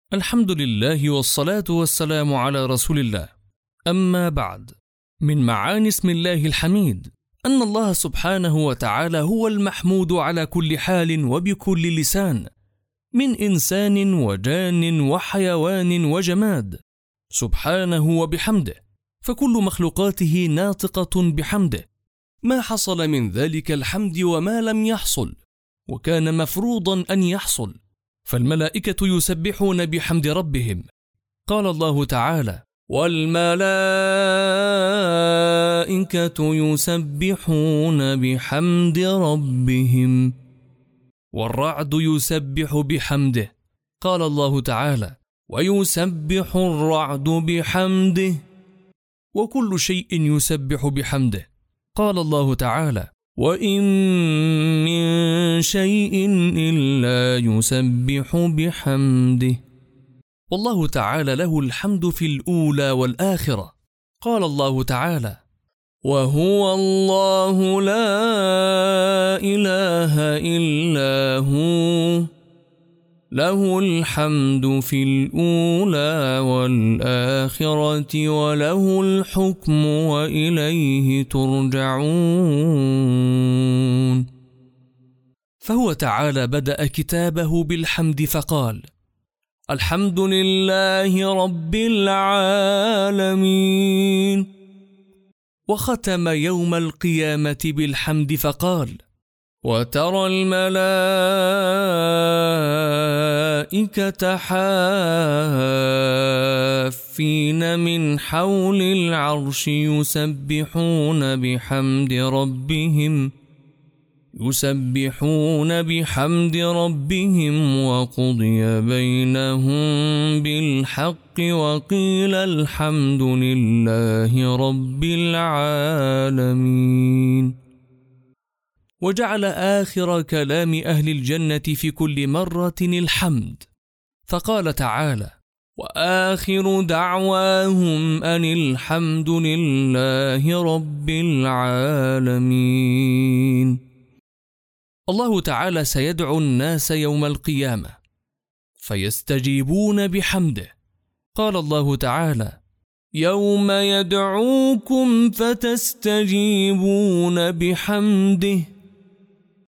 الحمد لله والصلاة والسلام على رسول الله. أما بعد، من معاني اسم الله الحميد أن الله سبحانه وتعالى هو المحمود على كل حال وبكل لسان، من إنسان وجان وحيوان وجماد، سبحانه وبحمده، فكل مخلوقاته ناطقة بحمده، ما حصل من ذلك الحمد وما لم يحصل وكان مفروضا أن يحصل، فالملائكة يسبحون بحمد ربهم. قال الله تعالى: والملائكة يسبحون بحمد ربهم، والرعد يسبح بحمده. قال الله تعالى: ويسبح الرعد بحمده، وكل شيء يسبح بحمده. قال الله تعالى: وإن من شيء إلا يسبح بحمده. والله تعالى له الحمد في الأولى والآخرة. قال الله تعالى: وهو الله لا إله إلا هو له الحمد في الأولى والآخرة وله الحكم وإليه ترجعون. فهو تعالى بدأ كتابه بالحمد فقال: الحمد لله رب العالمين. وختم يوم القيامة بالحمد فقال: وترى الملائكة حافين من حول العرش يسبحون بحمد ربهم وقضي بينهم بالحق وقيل الحمد لله رب العالمين. وجعل آخر كلام أهل الجنة في كل مرة الحمد، فقال تعالى: وآخر دعواهم أن الحمد لله رب العالمين. الله تعالى سيدعو الناس يوم القيامة فيستجيبون بحمده. قال الله تعالى: يوم يدعوكم فتستجيبون بحمده